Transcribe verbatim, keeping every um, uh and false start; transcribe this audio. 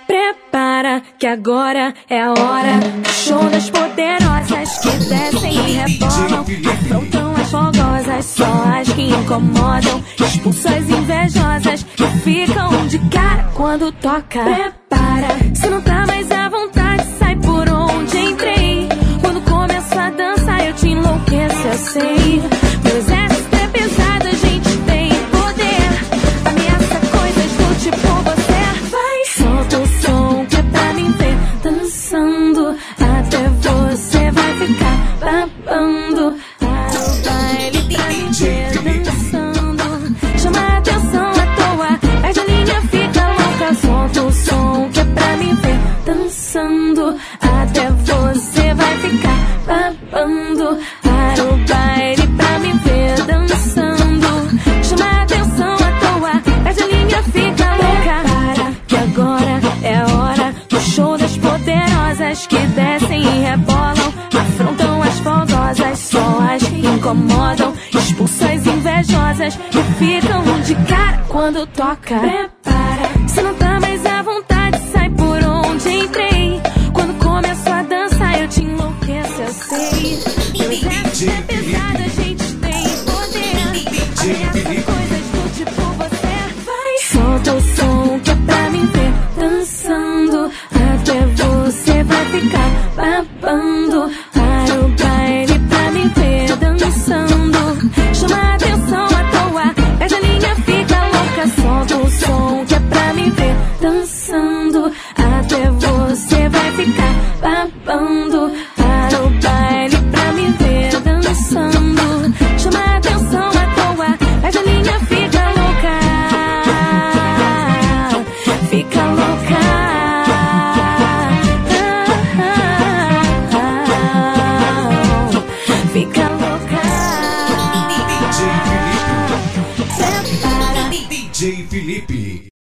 Prepara que agora é a hora do show das poderosas que descem e rebolam, afrontam as fogosas, só as que incomodam, expulsam as invejosas que ficam de cara quando toca. Prepara, se não tá mais à vontade, sai por onde entrei. Quando começo a dançar eu te enlouqueço, eu sei. Meu exército é pesado, a gente tem poder, ameaça coisas do tipo você. Vai, solta o som que é pra mim ver dançando, até você vai ficar babando. Para o baile pra mim ver dançando, chama a atenção à toa, perde a linha, fica louca. Solta o som que é pra mim ver dançando, até você vai ficar babando. Para o baile pra me ver dançando, chama a atenção à toa, perde a linha, fica louca. Para que agora é a hora do show das poderosas que descem e rebolam, afrontam as fogosas, só as que incomodam, expulsam as invejosas que ficam de cara quando toca. Prepara, se não tá mais à vontade, sai por onde entrei. Quando começo a dançar eu te enlouqueço, eu sei. Meu exército é pesado, a gente tem poder, ameaça coisas do tipo você. Vai, solta o som que é pra mim ver dançando, até você vai ficar babando. Para o baile pra mim ver dançando, chama a atenção à toa, perde a linha, fica louca. Solta o som que é pra mim ver dançando, até você vai ficar babando. Para o baile pra me ver dançando, chama a atenção à toa, perde a linha, fica louca, fica louca. Fica louca. D J Felipe.